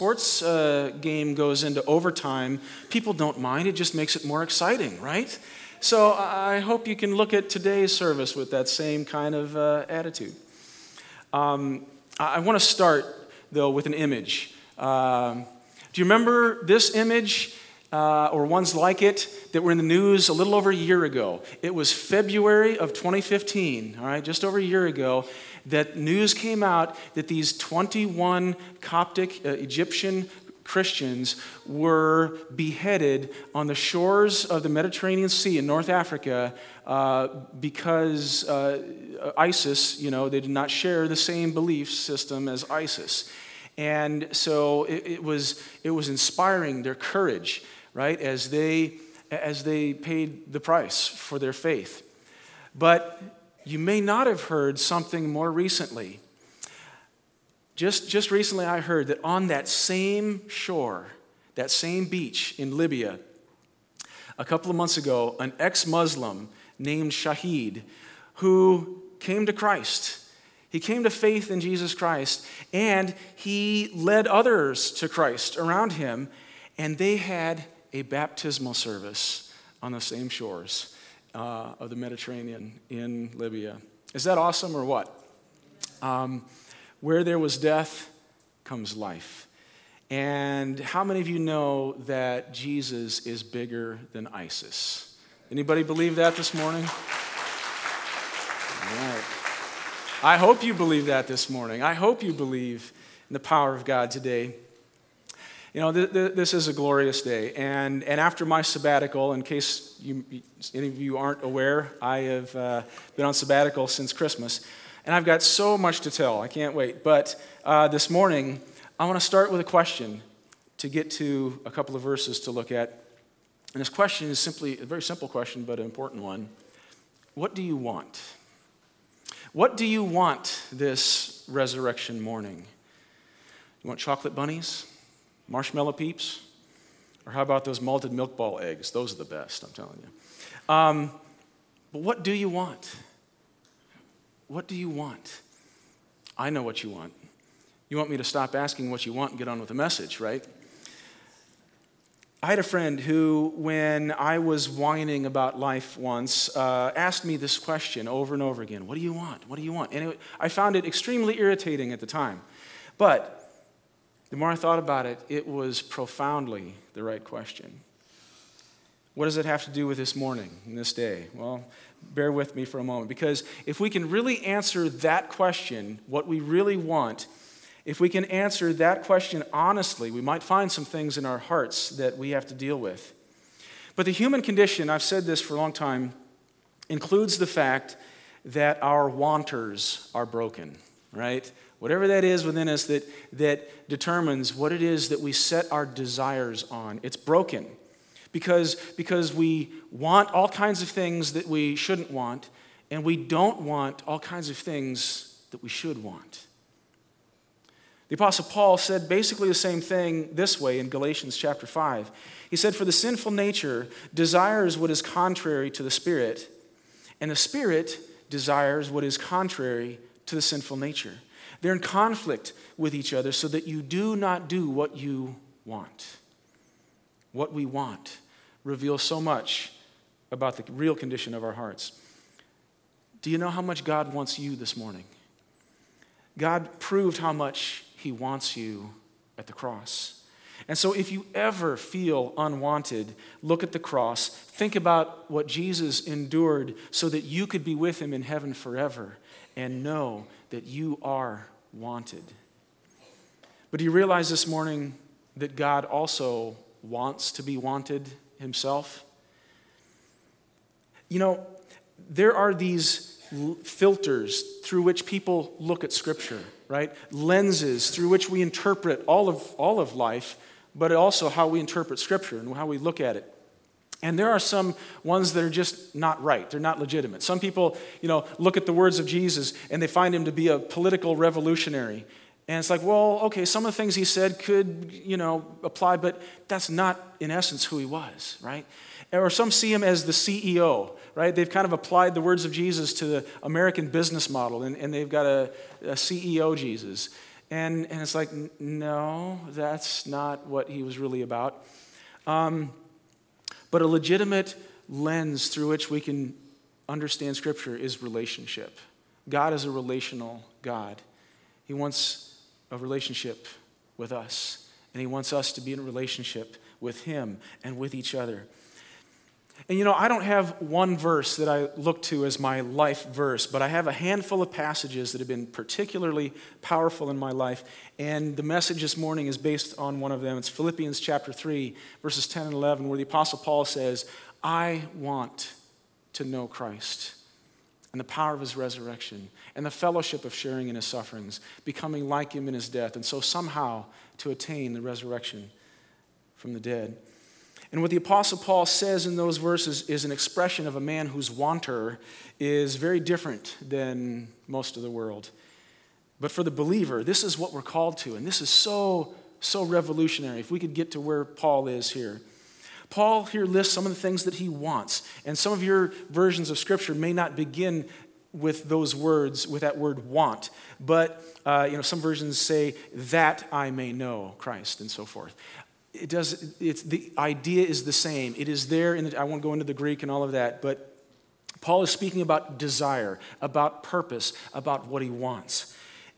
sports game goes into overtime, people don't mind. It just makes it more exciting, right? So I hope you can look at today's service with that same kind of attitude. I want to start, though, with an image. Do you remember this image or ones like it that were in the news a little over a year ago? It was February of 2015, all right, just over a year ago, that news came out that these 21 Coptic Egyptian Christians were beheaded on the shores of the Mediterranean Sea in North Africa because ISIS, they did not share the same belief system as ISIS. And so it was inspiring their courage, right, as they paid the price for their faith. But you may not have heard something more recently. Just recently I heard that on that same shore, that same beach in Libya, a couple of months ago, an ex-Muslim named Shahid, who came to Christ. He came to faith in Jesus Christ, and he led others to Christ around him, and they had a baptismal service on the same shores of the Mediterranean in Libya. Is that awesome or what? Where there was death comes life. And how many of you know that Jesus is bigger than ISIS? Anybody believe that this morning? All right. I hope you believe that this morning. I hope you believe in the power of God today. This is a glorious day. And after my sabbatical, in case any of you aren't aware, I have been on sabbatical since Christmas. And I've got so much to tell. I can't wait. But this morning, I want to start with a question to get to a couple of verses to look at. And this question is simply a very simple question, but an important one. What do you want? What do you want this resurrection morning? You want chocolate bunnies? Marshmallow Peeps? Or how about those malted milk ball eggs? Those are the best, I'm telling you. But what do you want? What do you want? I know what you want. You want me to stop asking what you want and get on with the message, right? I had a friend who, when I was whining about life once, asked me this question over and over again. What do you want? What do you want? And I found it extremely irritating at the time. But the more I thought about it, it was profoundly the right question. What does it have to do with this morning and this day? Well, bear with me for a moment, because if we can really answer that question, what we really want, if we can answer that question honestly, we might find some things in our hearts that we have to deal with. But the human condition, I've said this for a long time, includes the fact that our wanters are broken, right? Whatever that is within us that determines what it is that we set our desires on, it's broken. Because we want all kinds of things that we shouldn't want, and we don't want all kinds of things that we should want. The Apostle Paul said basically the same thing this way in Galatians chapter 5. He said, "For the sinful nature desires what is contrary to the Spirit, and the Spirit desires what is contrary to the sinful nature." They're in conflict with each other so that you do not do what you want. What we want reveals so much about the real condition of our hearts. Do you know how much God wants you this morning? God proved how much He wants you at the cross. And so if you ever feel unwanted, look at the cross. Think about what Jesus endured so that you could be with Him in heaven forever, and know that you are wanted. But do you realize this morning that God also wants to be wanted Himself? There are these filters through which people look at Scripture, right? Lenses through which we interpret all of life, but also how we interpret Scripture and how we look at it. And there are some ones that are just not right. They're not legitimate. Some people, look at the words of Jesus and they find Him to be a political revolutionary. And it's like, well, okay, some of the things He said could, apply, but that's not, in essence, who He was, right? Or some see Him as the CEO, right? They've kind of applied the words of Jesus to the American business model, and they've got a CEO Jesus. And it's like, no, that's not what he was really about. But a legitimate lens through which we can understand Scripture is relationship. God is a relational God. He wants a relationship with us, and he wants us to be in a relationship with him and with each other. And I don't have one verse that I look to as my life verse, but I have a handful of passages that have been particularly powerful in my life, and the message this morning is based on one of them. It's Philippians chapter 3, verses 10 and 11, where the Apostle Paul says, I want to know Christ and the power of his resurrection and the fellowship of sharing in his sufferings, becoming like him in his death, and so somehow to attain the resurrection from the dead. And what the Apostle Paul says in those verses is an expression of a man whose wanter is very different than most of the world. But for the believer, this is what we're called to, and this is so revolutionary. If we could get to where Paul is here. Paul here lists some of the things that he wants, and some of your versions of Scripture may not begin with those words, with that word want, but some versions say, that I may know Christ, and so forth. It's the idea is the same. It is there I won't go into the Greek and all of that, but Paul is speaking about desire, about purpose, about what he wants.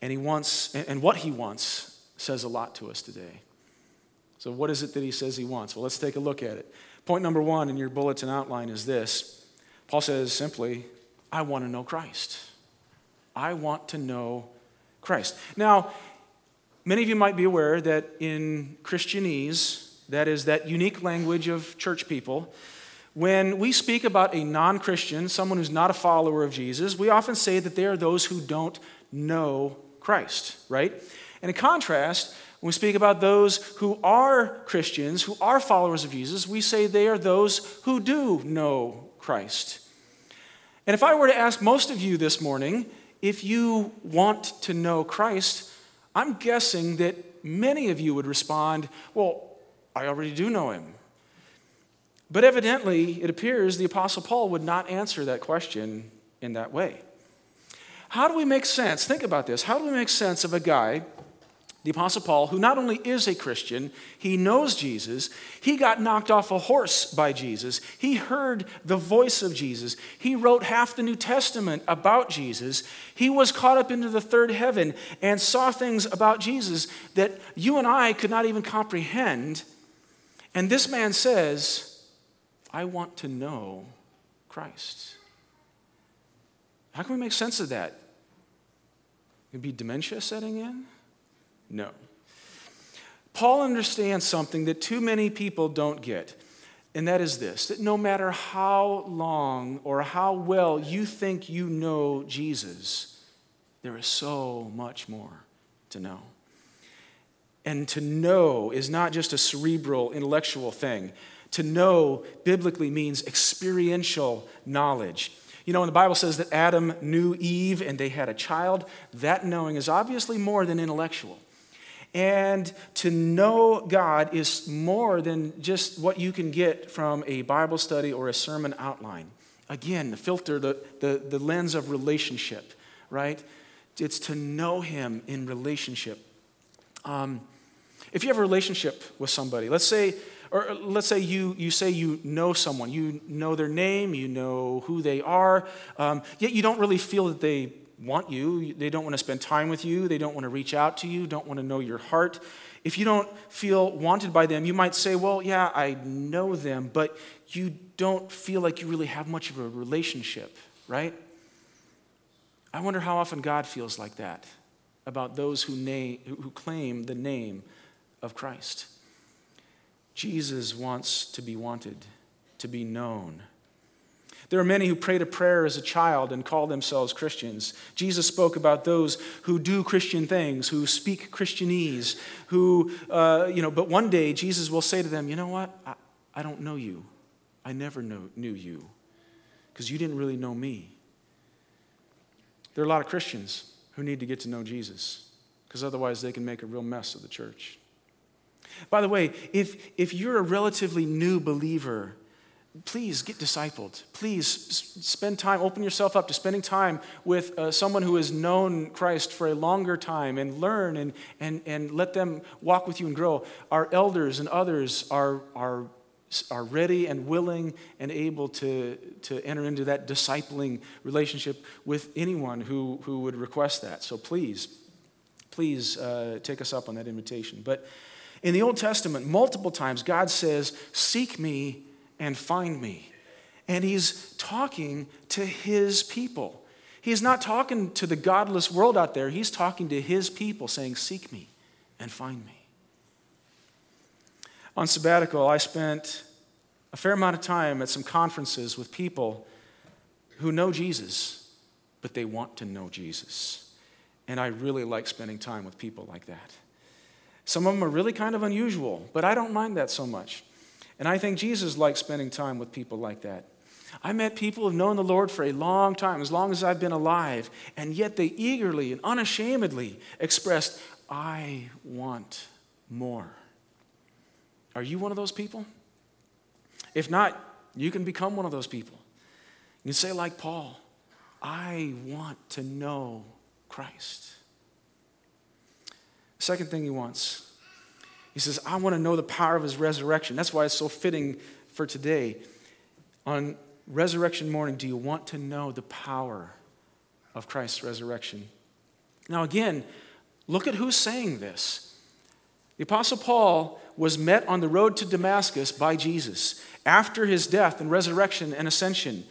And what he wants says a lot to us today. So what is it that he says he wants? Well, let's take a look at it. Point number 1 in your bulletin outline is this. Paul says simply, I want to know Christ. I want to know Christ. Now, many of you might be aware that in Christianese, that is that unique language of church people, when we speak about a non-Christian, someone who's not a follower of Jesus, we often say that they are those who don't know Christ, right? And in contrast, when we speak about those who are Christians, who are followers of Jesus, we say they are those who do know Christ. And if I were to ask most of you this morning, if you want to know Christ, I'm guessing that many of you would respond, well, I already do know him. But evidently, it appears the Apostle Paul would not answer that question in that way. How do we make sense? Think about this. How do we make sense of a guy, the Apostle Paul, who not only is a Christian, he knows Jesus, he got knocked off a horse by Jesus, he heard the voice of Jesus, he wrote half the New Testament about Jesus, he was caught up into the third heaven and saw things about Jesus that you and I could not even comprehend. And this man says, I want to know Christ. How can we make sense of that? Could be dementia setting in? No. Paul understands something that too many people don't get, and that is this, that no matter how long or how well you think you know Jesus, there is so much more to know. And to know is not just a cerebral, intellectual thing. To know biblically means experiential knowledge. When the Bible says that Adam knew Eve and they had a child, that knowing is obviously more than intellectual. And to know God is more than just what you can get from a Bible study or a sermon outline. Again, the filter, the lens of relationship, right? It's to know him in relationship. If you have a relationship with somebody, let's say you say you know someone, you know their name, you know who they are, yet you don't really feel that they want you, they don't want to spend time with you, they don't want to reach out to you, don't want to know your heart. If you don't feel wanted by them, you might say, well, yeah, I know them, but you don't feel like you really have much of a relationship, right? I wonder how often God feels like that about those who claim the name of Christ. Jesus wants to be wanted, to be known. There are many who prayed a prayer as a child and call themselves Christians. Jesus spoke about those who do Christian things, who speak Christianese, but one day Jesus will say to them, you know what? I don't know you. I never knew you because you didn't really know me. There are a lot of Christians who need to get to know Jesus because otherwise they can make a real mess of the church. By the way, if you're a relatively new believer, please get discipled. Please spend time, open yourself up to spending time with someone who has known Christ for a longer time and learn and let them walk with you and grow. Our elders and others are ready and willing and able to enter into that discipling relationship with anyone who would request that. So please take us up on that invitation. But in the Old Testament, multiple times, God says, seek me and find me. And he's talking to his people. He's not talking to the godless world out there. He's talking to his people, saying, seek me and find me. On sabbatical, I spent a fair amount of time at some conferences with people who know Jesus, but they want to know Jesus. And I really like spending time with people like that. Some of them are really kind of unusual, but I don't mind that so much. And I think Jesus likes spending time with people like that. I met people who've known the Lord for a long time, as long as I've been alive, and yet they eagerly and unashamedly expressed, I want more. Are you one of those people? If not, you can become one of those people. You can say like Paul, I want to know Christ. Second thing he wants, he says, I want to know the power of his resurrection. That's why it's so fitting for today. On resurrection morning, do you want to know the power of Christ's resurrection? Now again, look at who's saying this. The Apostle Paul was met on the road to Damascus by Jesus. After his death and resurrection and ascension,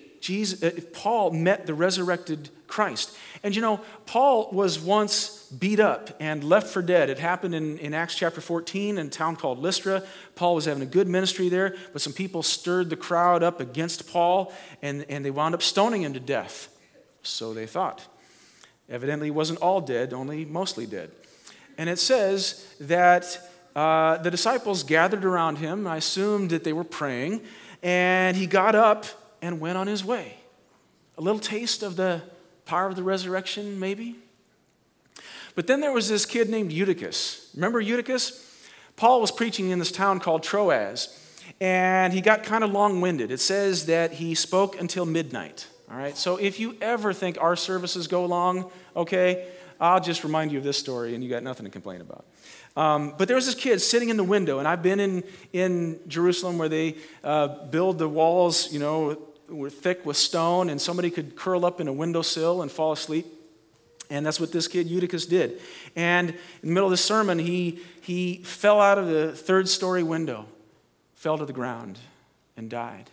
Paul met the resurrected Christ. And you know, Paul was once beat up and left for dead. It happened in Acts chapter 14 in a town called Lystra. Paul was having a good ministry there, but some people stirred the crowd up against Paul, and they wound up stoning him to death. So they thought. Evidently, he wasn't all dead, only mostly dead. And it says that the disciples gathered around him. I assumed that they were praying, and he got up and went on his way. A little taste of the power of the resurrection, maybe? But then there was this kid named Eutychus. Remember Eutychus? Paul was preaching in this town called Troas, and he got kind of long-winded. It says that he spoke until midnight. All right, so if you ever think our services go long, okay, I'll just remind you of this story, and you got nothing to complain about. But there was this kid sitting in the window, and I've been in Jerusalem where they build the walls, you know, were thick with stone, and somebody could curl up in a windowsill and fall asleep. And that's what this kid Eutychus did. And in the middle of the sermon, he fell out of the third-story window, fell to the ground, and died.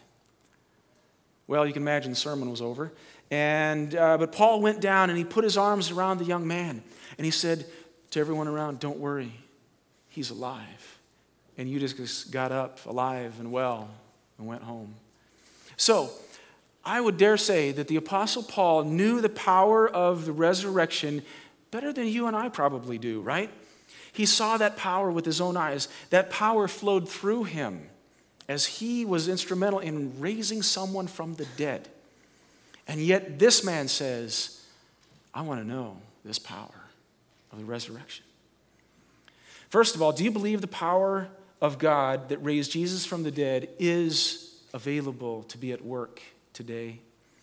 Well, you can imagine the sermon was over. But Paul went down, and he put his arms around the young man, and he said to everyone around, don't worry, he's alive. And Eutychus got up alive and well and went home. So, I would dare say that the Apostle Paul knew the power of the resurrection better than you and I probably do, right? He saw that power with his own eyes. That power flowed through him as he was instrumental in raising someone from the dead. And yet this man says, I want to know this power of the resurrection. First of all, do you believe the power of God that raised Jesus from the dead is available to be at work today?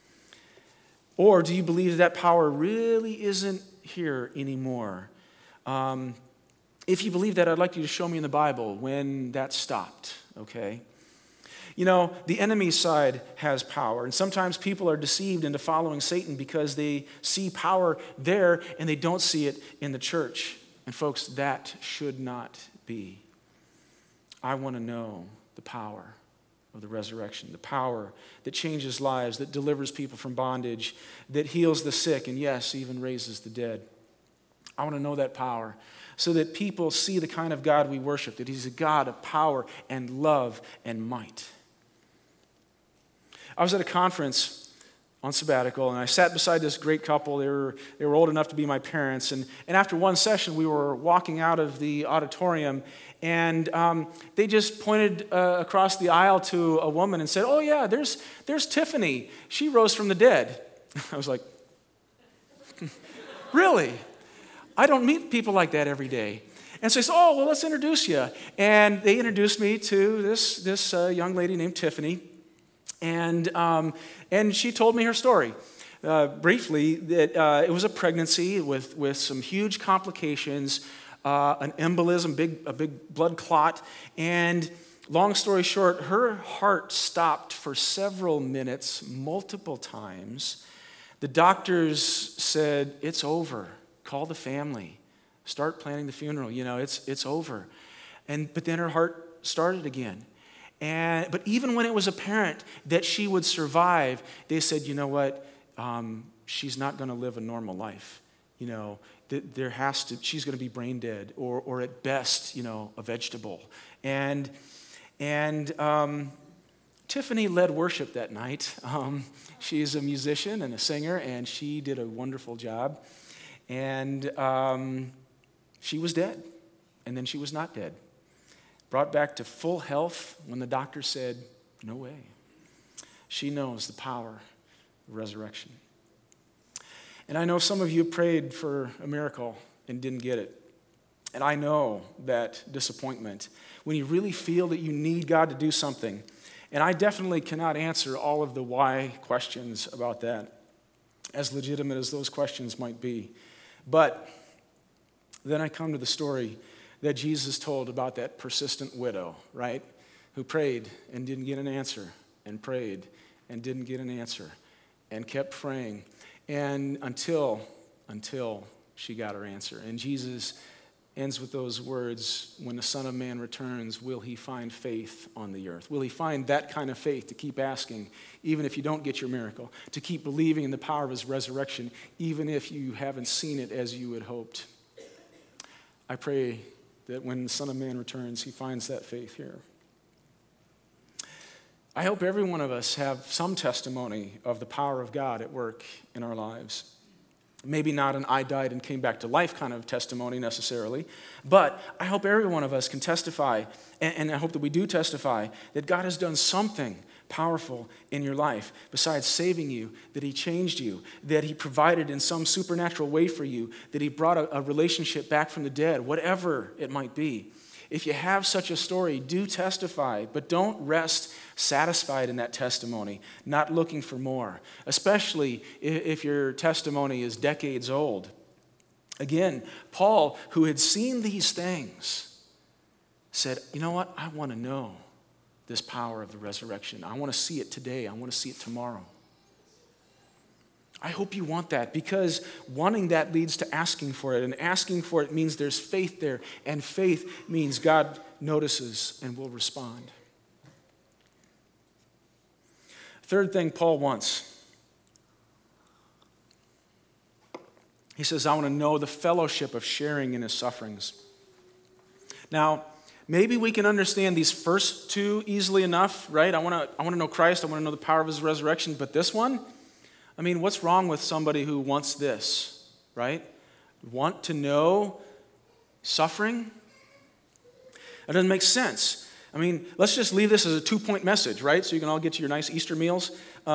Or do you believe that power really isn't here anymore? If you believe that, I'd like you to show me in the Bible when that stopped, okay? You know, the enemy's side has power, and sometimes people are deceived into following Satan because they see power there and they don't see it in the church. And folks, that should not be. I want to know the power of the resurrection, the power that changes lives, that delivers people from bondage, that heals the sick, and yes, even raises the dead. I want to know that power so that people see the kind of God we worship, that he's a God of power and love and might. I was at a conference on sabbatical, and I sat beside this great couple. They were old enough to be my parents, and after one session, we were walking out of the auditorium, and they just pointed across the aisle to a woman and said, oh yeah, there's Tiffany. She rose from the dead. I was like, really? I don't meet people like that every day. And so he said, oh, well, let's introduce you. And they introduced me to this young lady named Tiffany. And she told me her story. Briefly, that it was a pregnancy with some huge complications, an embolism, a big blood clot, and long story short, her heart stopped for several minutes, multiple times. The doctors said, "It's over. Call the family. Start planning the funeral. It's over." But then her heart started again. But even when it was apparent that she would survive, they said, "You know what? She's not going to live a normal life. She's going to be brain dead, or at best, a vegetable." And Tiffany led worship that night. She's a musician and a singer, and she did a wonderful job. And she was dead, and then she was not dead. Brought back to full health when the doctor said, "No way." She knows the power of resurrection. And I know some of you prayed for a miracle and didn't get it. And I know that disappointment when you really feel that you need God to do something. And I definitely cannot answer all of the why questions about that, as legitimate as those questions might be. But then I come to the story that Jesus told about that persistent widow, right? Who prayed and didn't get an answer, and prayed and didn't get an answer, and kept praying, and until she got her answer. And Jesus ends with those words, "When the Son of Man returns, will he find faith on the earth?" Will he find that kind of faith to keep asking, even if you don't get your miracle, to keep believing in the power of his resurrection, even if you haven't seen it as you had hoped? I pray that when the Son of Man returns, he finds that faith here. I hope every one of us have some testimony of the power of God at work in our lives. Maybe not an "I died and came back to life" kind of testimony necessarily, but I hope every one of us can testify, and I hope that we do testify, that God has done something powerful in your life besides saving you, that he changed you, that he provided in some supernatural way for you, that he brought a relationship back from the dead, whatever it might be. If you have such a story, do testify, but don't rest satisfied in that testimony, not looking for more, especially if your testimony is decades old. Again, Paul, who had seen these things, said, "You know what? I want to know this power of the resurrection. I want to see it today. I want to see it tomorrow." I hope you want that, because wanting that leads to asking for it, and asking for it means there's faith there, and faith means God notices and will respond. Third thing Paul wants, he says, "I want to know the fellowship of sharing in his sufferings." Now, maybe we can understand these first two easily enough, right? I want to know Christ, I want to know the power of his resurrection, but this one, what's wrong with somebody who wants this, right? Want to know suffering? That doesn't make sense. Let's just leave this as a 2-point message, right? So you can all get to your nice Easter meals.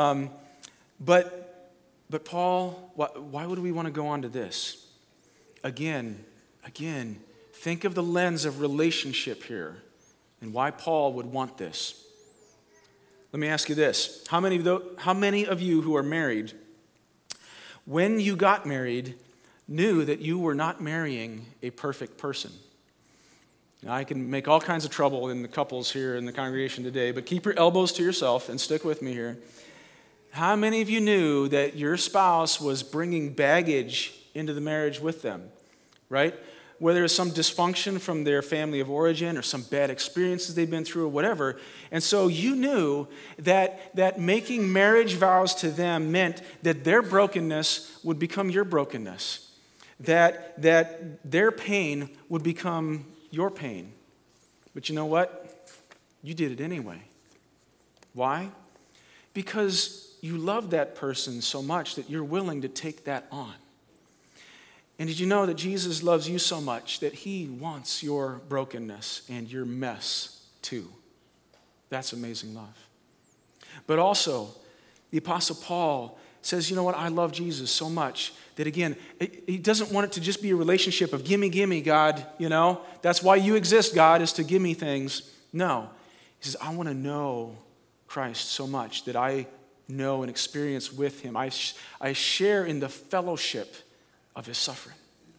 But Paul, why would we want to go on to this? Again, think of the lens of relationship here and why Paul would want this. Let me ask you this. How many of you who are married, when you got married, knew that you were not marrying a perfect person? Now, I can make all kinds of trouble in the couples here in the congregation today, but keep your elbows to yourself and stick with me here. How many of you knew that your spouse was bringing baggage into the marriage with them, right? Whether it's some dysfunction from their family of origin or some bad experiences they've been through or whatever. And so you knew that making marriage vows to them meant that their brokenness would become your brokenness, that their pain would become your pain. But you know what? You did it anyway. Why? Because you love that person so much that you're willing to take that on. And did you know that Jesus loves you so much that he wants your brokenness and your mess too? That's amazing love. But also, the Apostle Paul says, you know what, I love Jesus so much that, again, he doesn't want it to just be a relationship of gimme, God, that's why you exist, God, is to give me things. No. He says, I want to know Christ so much that I know and experience with him. I share in the fellowship of his suffering.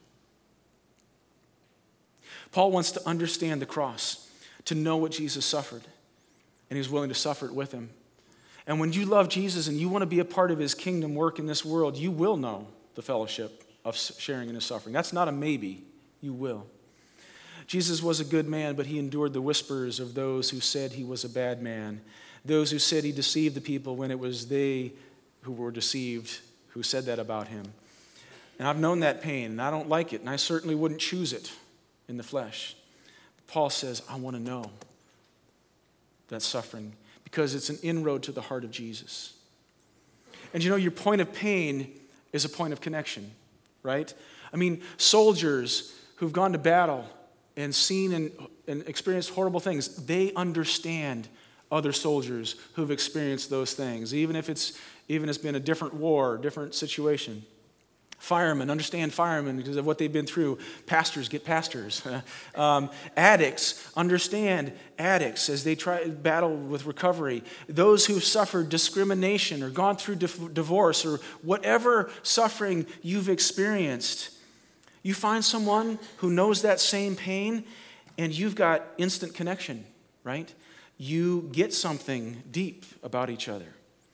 Paul wants to understand the cross, to know what Jesus suffered, and he was willing to suffer it with him. And when you love Jesus and you want to be a part of his kingdom work in this world, you will know the fellowship of sharing in his suffering. That's not a maybe. You will. Jesus was a good man, but he endured the whispers of those who said he was a bad man, those who said he deceived the people when it was they who were deceived who said that about him. And I've known that pain, and I don't like it, and I certainly wouldn't choose it in the flesh. Paul says, I want to know that suffering because it's an inroad to the heart of Jesus. And you know, your point of pain is a point of connection, right? I mean, soldiers who've gone to battle and seen and experienced horrible things, they understand other soldiers who've experienced those things, even if it's been a different war, different situation. Firemen understand firemen because of what they've been through. Pastors get pastors. Addicts understand addicts as they try to battle with recovery. Those who've suffered discrimination or gone through divorce or whatever suffering you've experienced, you find someone who knows that same pain and you've got instant connection, right? You get something deep about each other.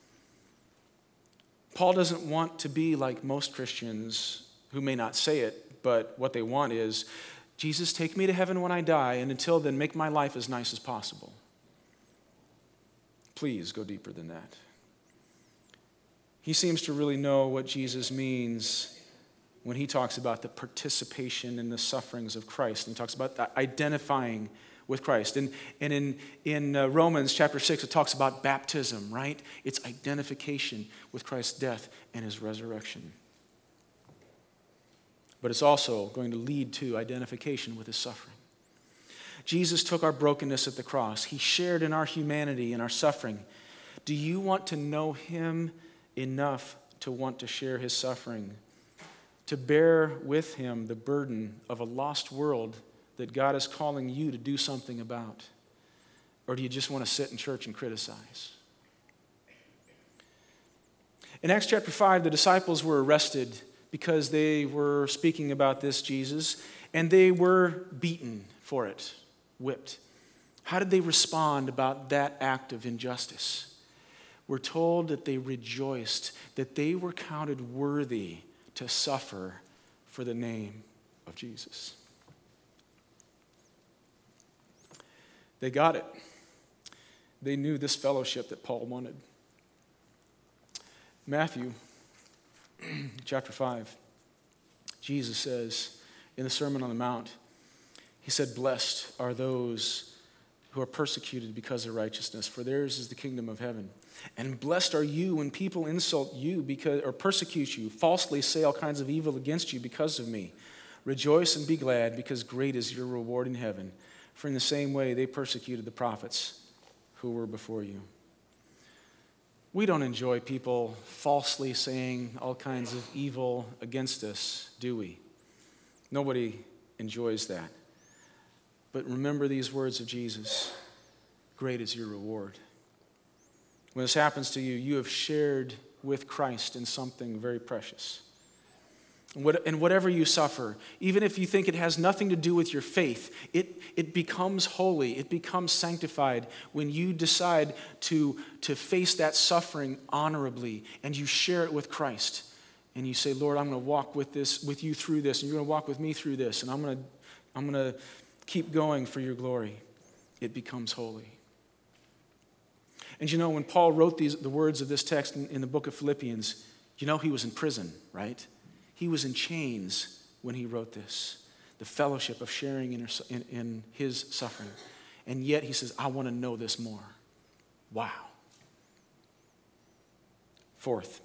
Paul doesn't want to be like most Christians who may not say it, but what they want is, Jesus, take me to heaven when I die, and until then, make my life as nice as possible. Please go deeper than that. He seems to really know what Jesus means when he talks about the participation in the sufferings of Christ. And he talks about identifying with Christ. And in Romans chapter 6, it talks about baptism, right? It's identification with Christ's death and his resurrection. But it's also going to lead to identification with his suffering. Jesus took our brokenness at the cross. He shared in our humanity and our suffering. Do you want to know him enough to want to share his suffering? To bear with him the burden of a lost world that God is calling you to do something about? Or do you just want to sit in church and criticize? In Acts chapter 5, the disciples were arrested because they were speaking about this Jesus, and they were beaten for it, whipped. How did they respond about that act of injustice? We're told that they rejoiced, that they were counted worthy to suffer for the name of Jesus. They got it. They knew this fellowship that Paul wanted. Matthew chapter 5, Jesus says in the Sermon on the Mount, he said, blessed are those who are persecuted because of righteousness, for theirs is the kingdom of heaven. And blessed are you when people insult you or persecute you, falsely say all kinds of evil against you because of me. Rejoice and be glad, because great is your reward in heaven. For in the same way they persecuted the prophets who were before you. We don't enjoy people falsely saying all kinds of evil against us, do we? Nobody enjoys that. But remember these words of Jesus. Great is your reward. When this happens to you, you have shared with Christ in something very precious. And whatever you suffer, even if you think it has nothing to do with your faith, it becomes holy, it becomes sanctified when you decide to face that suffering honorably and you share it with Christ. And you say, Lord, I'm going to walk with you through this, and you're going to walk with me through this, and I'm going to keep going for your glory. It becomes holy. And you know, when Paul wrote the words of this text in the book of Philippians, you know he was in prison, right? He was in chains when he wrote this. The fellowship of sharing in his suffering. And yet he says, I want to know this more. Wow. Fourth,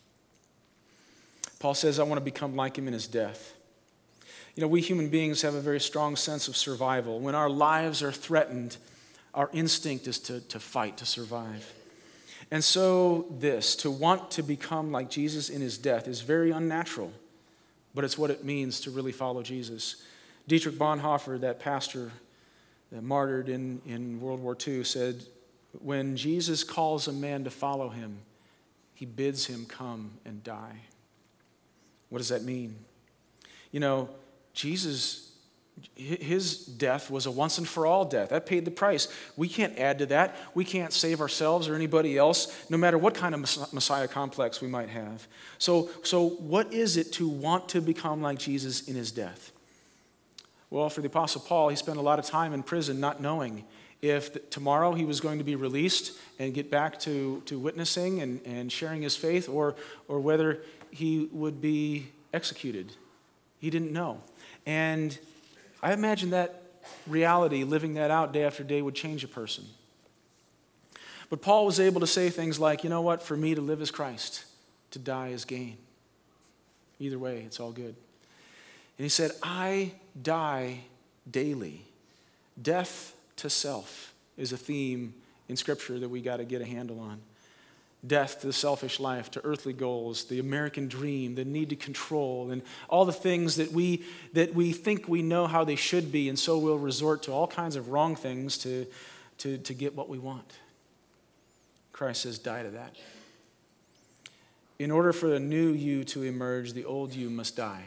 Paul says, I want to become like him in his death. You know, we human beings have a very strong sense of survival. When our lives are threatened, our instinct is to fight, to survive. And so to want to become like Jesus in his death is very unnatural, but it's what it means to really follow Jesus. Dietrich Bonhoeffer, that pastor that martyred in World War II, said, when Jesus calls a man to follow him, he bids him come and die. What does that mean? You know, Jesus, his death was a once and for all death. That paid the price. We can't add to that. We can't save ourselves or anybody else, no matter what kind of Messiah complex we might have. So what is it to want to become like Jesus in his death? Well, for the Apostle Paul, he spent a lot of time in prison not knowing if tomorrow he was going to be released and get back to witnessing and sharing his faith, or whether he would be executed. He didn't know. And I imagine that reality, living that out day after day, would change a person. But Paul was able to say things like, you know what, for me to live is Christ, to die is gain. Either way, it's all good. And he said, I die daily. Death to self is a theme in Scripture that we got to get a handle on. Death to the selfish life, to earthly goals, the American dream, the need to control, and all the things that we think we know how they should be, and so we'll resort to all kinds of wrong things to get what we want. Christ says, die to that. In order for the new you to emerge, the old you must die.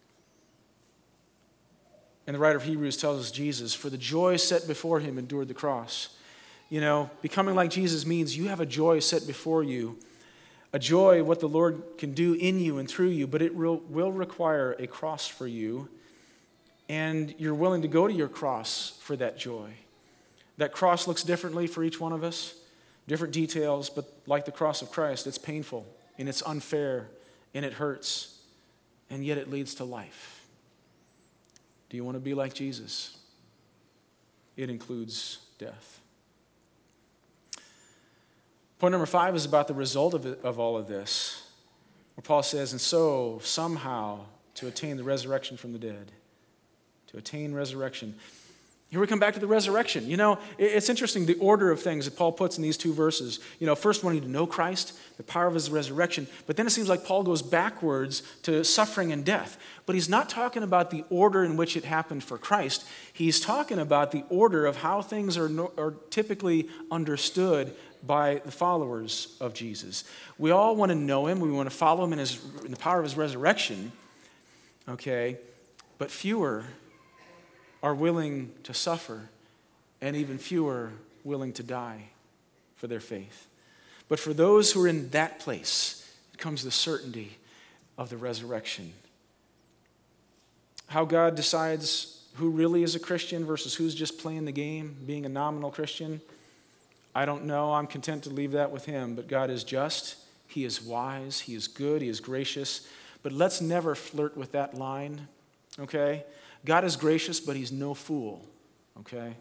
And the writer of Hebrews tells us Jesus, for the joy set before him, endured the cross. You know, becoming like Jesus means you have a joy set before you, a joy what the Lord can do in you and through you, but it will require a cross for you, and you're willing to go to your cross for that joy. That cross looks differently for each one of us, different details, but like the cross of Christ, it's painful, and it's unfair, and it hurts, and yet it leads to life. Do you want to be like Jesus? It includes death. Point number 5 is about the result of all of this, where Paul says, and so, somehow, to attain the resurrection from the dead. To attain resurrection. Here we come back to the resurrection. You know, it's interesting, the order of things that Paul puts in these two verses. You know, first wanting to know Christ, the power of his resurrection, but then it seems like Paul goes backwards to suffering and death. But he's not talking about the order in which it happened for Christ. He's talking about the order of how things are typically understood by the followers of Jesus. We all want to know him. We want to follow him in the power of his resurrection. Okay? But fewer are willing to suffer, and even fewer willing to die for their faith. But for those who are in that place, comes the certainty of the resurrection. How God decides who really is a Christian versus who's just playing the game, being a nominal Christian, I don't know. I'm content to leave that with him. But God is just, he is wise, he is good, he is gracious. But let's never flirt with that line, okay? God is gracious, but he's no fool, okay?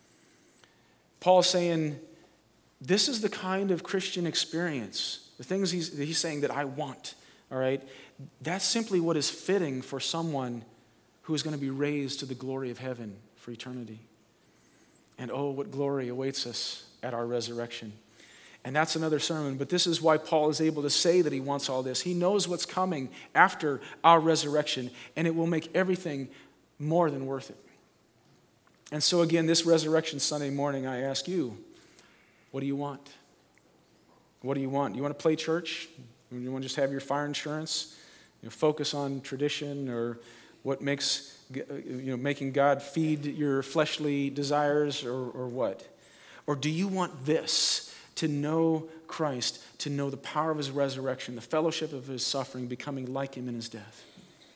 Paul's saying, this is the kind of Christian experience, the things he's saying that I want, all right? That's simply what is fitting for someone who is going to be raised to the glory of heaven for eternity. And oh, what glory awaits us at our resurrection. And that's another sermon, but this is why Paul is able to say that he wants all this. He knows what's coming after our resurrection, and it will make everything more than worth it. And so again, this Resurrection Sunday morning, I ask you, what do you want? What do you want? You want to play church? You want to just have your fire insurance? Focus on tradition or what makes, making God feed your fleshly desires or what? Or do you want this, to know Christ, to know the power of his resurrection, the fellowship of his suffering, becoming like him in his death?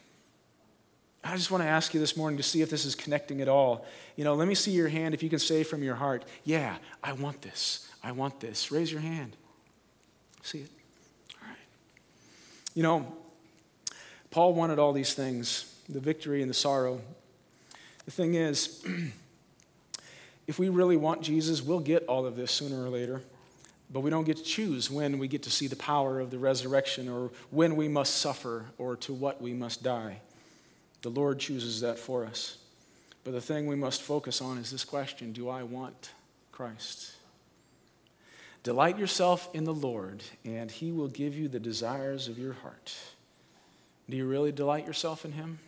I just want to ask you this morning to see if this is connecting at all. Let me see your hand if you can say from your heart, yeah, I want this. I want this. Raise your hand. See it? All right. Paul wanted all these things, the victory and the sorrow. The thing is, if we really want Jesus, we'll get all of this sooner or later. But we don't get to choose when we get to see the power of the resurrection or when we must suffer or to what we must die. The Lord chooses that for us. But the thing we must focus on is this question: do I want Christ? Delight yourself in the Lord, and he will give you the desires of your heart. Do you really delight yourself in him?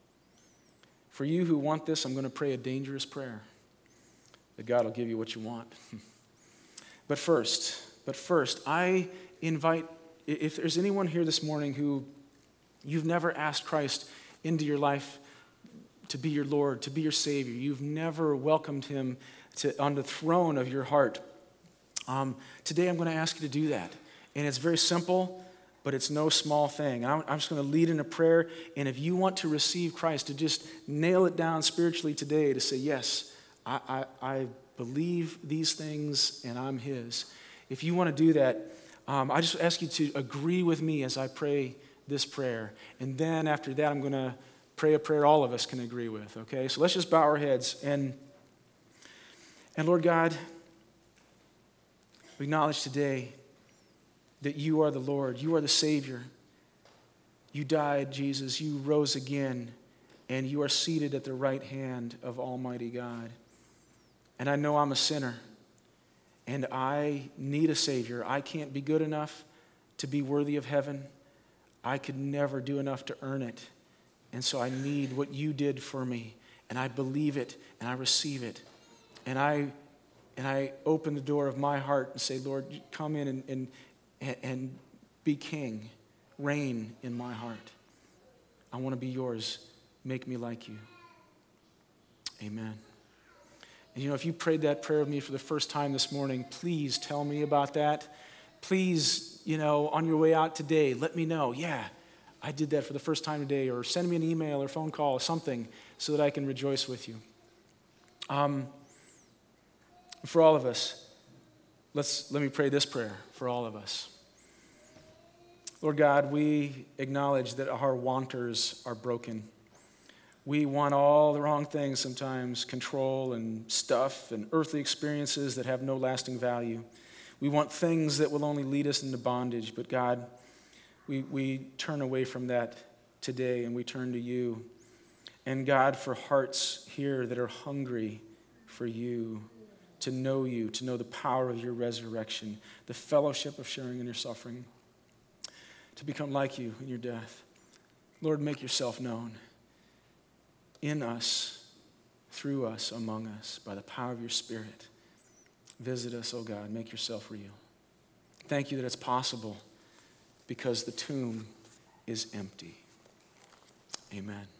For you who want this, I'm going to pray a dangerous prayer, that God will give you what you want. But first, I invite, if there's anyone here this morning who you've never asked Christ into your life to be your Lord, to be your Savior, you've never welcomed him on the throne of your heart, today I'm going to ask you to do that. And it's very simple, but it's no small thing. I'm just going to lead in a prayer, and if you want to receive Christ, to just nail it down spiritually today, to say, yes, I believe these things, and I'm his. If you want to do that, I just ask you to agree with me as I pray this prayer. And then after that, I'm going to pray a prayer all of us can agree with, okay? So let's just bow our heads. And Lord God, we acknowledge today that you are the Lord. You are the Savior. You died, Jesus. You rose again. And you are seated at the right hand of Almighty God. And I know I'm a sinner. And I need a Savior. I can't be good enough to be worthy of heaven. I could never do enough to earn it. And so I need what you did for me. And I believe it, and I receive it. And I open the door of my heart and say, Lord, come in and be king. Reign in my heart. I want to be yours. Make me like you. Amen. And if you prayed that prayer with me for the first time this morning, please tell me about that. Please, on your way out today, let me know. Yeah, I did that for the first time today, or send me an email or phone call or something so that I can rejoice with you. For all of us, let me pray this prayer for all of us. Lord God, we acknowledge that our wanters are broken. We want all the wrong things sometimes, control and stuff and earthly experiences that have no lasting value. We want things that will only lead us into bondage. But God, we turn away from that today and we turn to you. And God, for hearts here that are hungry for you, to know the power of your resurrection, the fellowship of sharing in your suffering, to become like you in your death. Lord, make yourself known in us, through us, among us, by the power of your Spirit. Visit us, oh God. Make yourself real. Thank you that it's possible because the tomb is empty. Amen.